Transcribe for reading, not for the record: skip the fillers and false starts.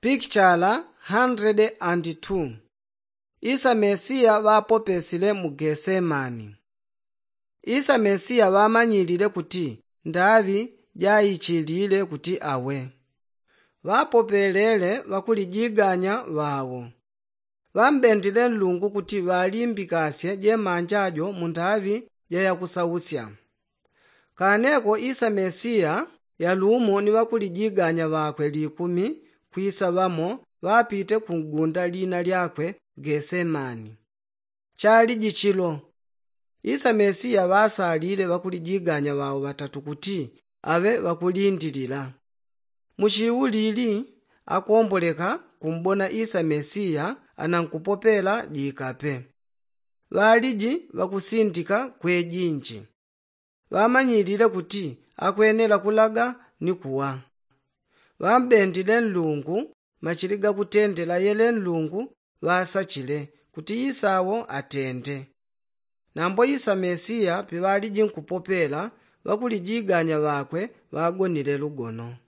Picture 102. Isa Mesiya wapopesile mu Getsemani. Isa Mesiya wamanyilile kuti ndavi jayichilile kuti awe. Wapopelele wakulijiganya wawo. Wambendile Mulungu kuti walimbikasye je manjajo mu ndavi jayakusawusya. Kaneko Isa Mesiya yalumo ni wakulijiganya wakwe 10 kwisa wamo wapite ku gunda lina lyakwe Getsemani. Chali jichilo. Isa Mesiya wasalile wakulijiganya wawo 3 kuti awe wakulindilila. Muchiwulili akomboleka kumbona Isa Mesiya anankupopela jikape. Waliji wakusindika kwejinji. Wamanyilile kuti akwenela kulaga ni kuwa. Wambendile Mulungu machiliga kutendela yele Mulungu wasachile kuti Isawo atende. Nambo Isa Mesiya piwaliji nkupopela wakulijiganya wakwe wagonile lugono.